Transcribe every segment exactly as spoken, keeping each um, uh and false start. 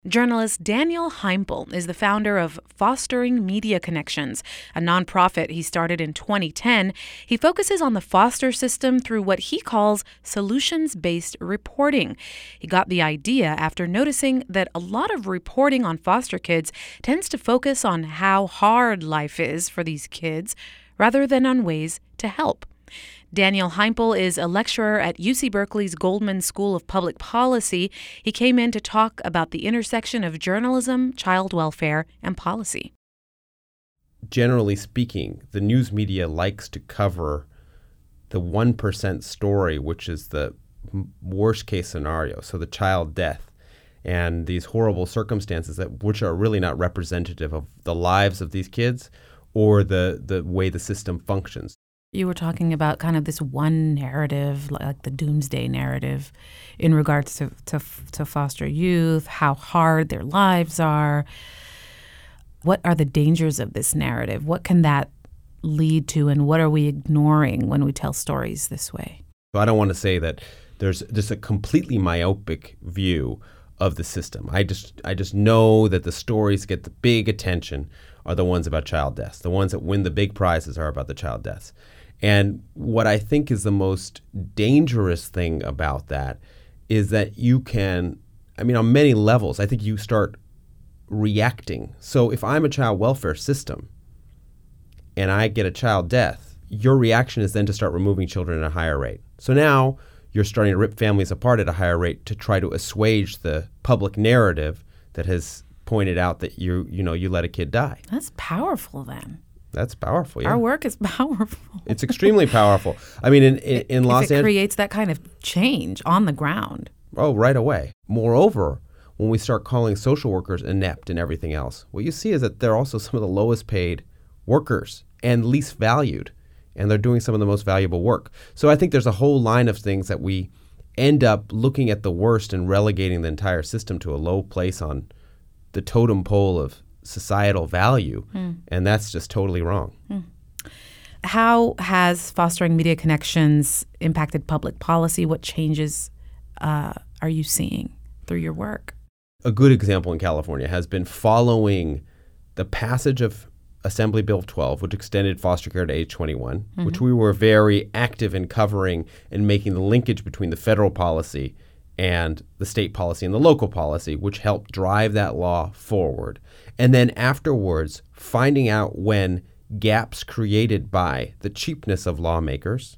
Journalist Daniel Heimpel is the founder of Fostering Media Connections, a nonprofit he started in twenty ten. He focuses on the foster system through what he calls solutions-based reporting. He got the idea after noticing that a lot of reporting on foster kids tends to focus on how hard life is for these kids rather than on ways to help. Daniel Heimpel is a lecturer at U C Berkeley's Goldman School of Public Policy. He came in to talk about the intersection of journalism, child welfare, and policy. Generally speaking, the news media likes to cover the one percent story, which is the worst case scenario, so the child death and these horrible circumstances that which are really not representative of the lives of these kids or the, the way the system functions. You were talking about kind of this one narrative, like the doomsday narrative, in regards to, to, to foster youth, how hard their lives are. What are the dangers of this narrative? What can that lead to, and what are we ignoring when we tell stories this way? I don't want to say that there's just a completely myopic view of the system. I just I just know that the stories get the big attention are the ones about child deaths. The ones that win the big prizes are about the child deaths. And what I think is the most dangerous thing about that is that you can, I mean, on many levels, I think you start reacting. So if I'm a child welfare system and I get a child death, your reaction is then to start removing children at a higher rate. So now you're starting to rip families apart at a higher rate to try to assuage the public narrative that has pointed out that you, you know, you let a kid die. That's powerful then. That's powerful, yeah. Our work is powerful. It's extremely powerful. I mean, in, in, in Los Angeles... If it creates that kind of change on the ground. Oh, right away. Moreover, when we start calling social workers inept and everything else, what you see is that they're also some of the lowest paid workers and least valued, and they're doing some of the most valuable work. So I think there's a whole line of things that we end up looking at the worst and relegating the entire system to a low place on the totem pole of societal value, mm. and that's just totally wrong. Mm. How has Fostering Media Connections impacted public policy? What changes uh, are you seeing through your work? A good example in California has been following the passage of Assembly Bill twelve, which extended foster care to age twenty-one, mm-hmm. which we were very active in covering and making the linkage between the federal policy and the state policy and the local policy, which helped drive that law forward. And then afterwards, finding out when gaps created by the cheapness of lawmakers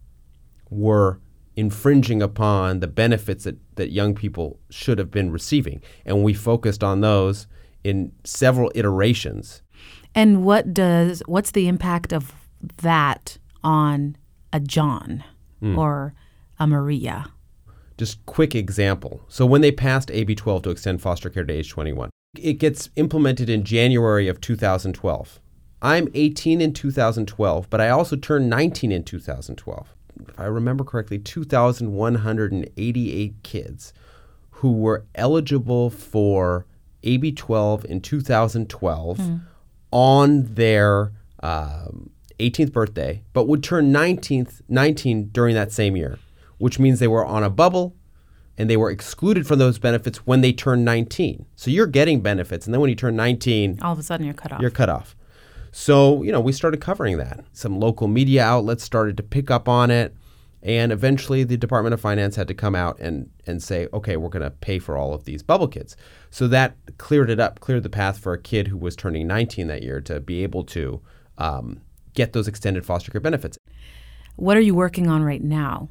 were infringing upon the benefits that, that young people should have been receiving. And we focused on those in several iterations. And what does what's the impact of that on a John mm. or a Maria? Just quick example. So when they passed A B twelve to extend foster care to age twenty-one, it gets implemented in January of two thousand twelve. I'm eighteen in two thousand twelve, but I also turned nineteen in two thousand twelve. If I remember correctly, two thousand one hundred eighty-eight kids who were eligible for A B twelve in two thousand twelve mm. on their um, eighteenth birthday, but would turn nineteenth, nineteen during that same year, which means they were on a bubble and they were excluded from those benefits when they turned nineteen. So you're getting benefits, and then when you turn nineteen, all of a sudden you're cut off. You're cut off. So, you know, we started covering that. Some local media outlets started to pick up on it, and eventually the Department of Finance had to come out and, and say, okay, we're going to pay for all of these bubble kids. So that cleared it up, cleared the path for a kid who was turning nineteen that year to be able to um, get those extended foster care benefits. What are you working on right now?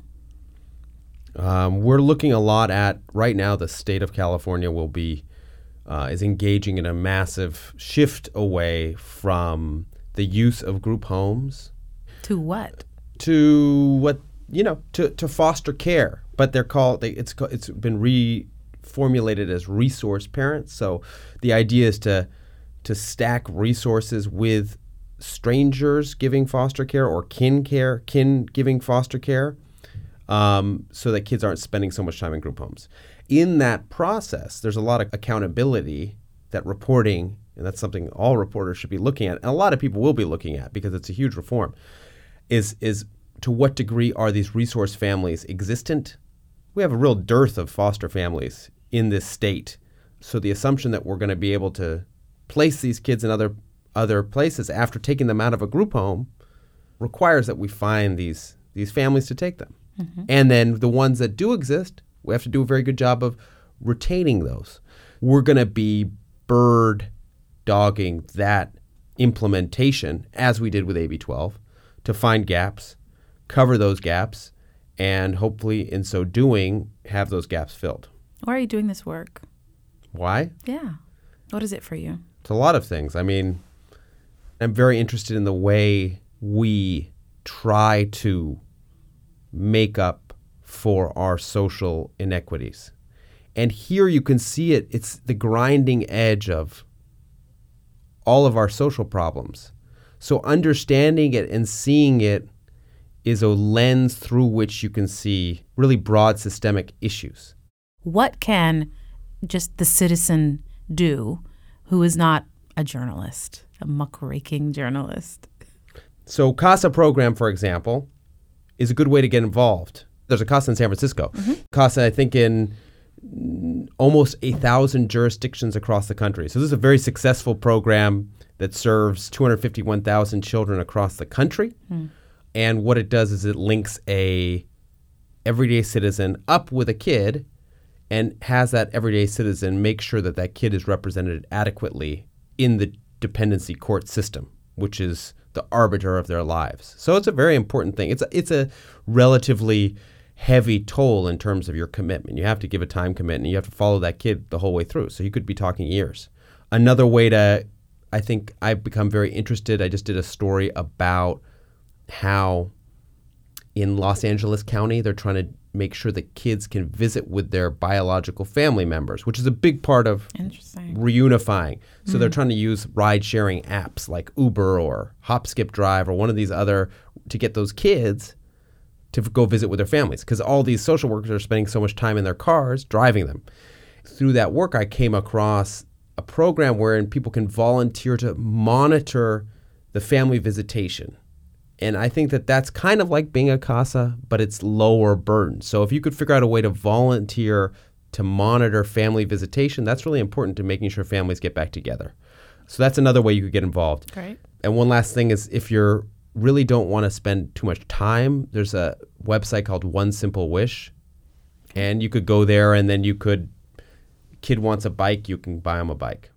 Um, we're looking a lot at, right now, the state of California will be, uh, is engaging in a massive shift away from the use of group homes. To what? To what, you know, to, to foster care. But they're called, they, it's it's been reformulated as resource parents. So the idea is to to stack resources with strangers giving foster care or kin care, kin giving foster care. Um, so that kids aren't spending so much time in group homes. In that process, there's a lot of accountability that reporting, and that's something all reporters should be looking at, and a lot of people will be looking at because it's a huge reform, is is to what degree are these resource families existent? We have a real dearth of foster families in this state. So the assumption that we're going to be able to place these kids in other other places after taking them out of a group home requires that we find these these families to take them. Mm-hmm. And then the ones that do exist, we have to do a very good job of retaining those. We're going to be bird dogging that implementation, as we did with A B twelve, to find gaps, cover those gaps, and hopefully in so doing, have those gaps filled. Why are you doing this work? Why? Yeah. What is it for you? It's a lot of things. I mean, I'm very interested in the way we try to make up for our social inequities. And here you can see it. It's the grinding edge of all of our social problems. So understanding it and seeing it is a lens through which you can see really broad systemic issues. What can just the citizen do who is not a journalist, a muckraking journalist? So CASA program, for example, is a good way to get involved. There's a CASA in San Francisco. Mm-hmm. CASA, I think, in almost a thousand jurisdictions across the country. So this is a very successful program that serves two hundred fifty-one thousand children across the country. Mm. And what it does is it links a everyday citizen up with a kid and has that everyday citizen make sure that that kid is represented adequately in the dependency court system, which is the arbiter of their lives. So it's a very important thing. It's a, it's a relatively heavy toll in terms of your commitment. You have to give a time commitment. You have to follow that kid the whole way through. So you could be talking years. Another way to, I think I've become very interested, I just did a story about how in Los Angeles County, they're trying to make sure that kids can visit with their biological family members, which is a big part of reunifying. So mm. they're trying to use ride-sharing apps like Uber or Hop, Skip, Drive or one of these other to get those kids to f- go visit with their families, because all these social workers are spending so much time in their cars driving them. Through that work, I came across a program wherein people can volunteer to monitor the family visitation. And I think that that's kind of like being a CASA, but it's lower burden. So if you could figure out a way to volunteer to monitor family visitation, that's really important to making sure families get back together. So that's another way you could get involved. Great. And one last thing is, if you really don't want to spend too much time, there's a website called One Simple Wish. And you could go there and then you could, kid wants a bike, you can buy them a bike.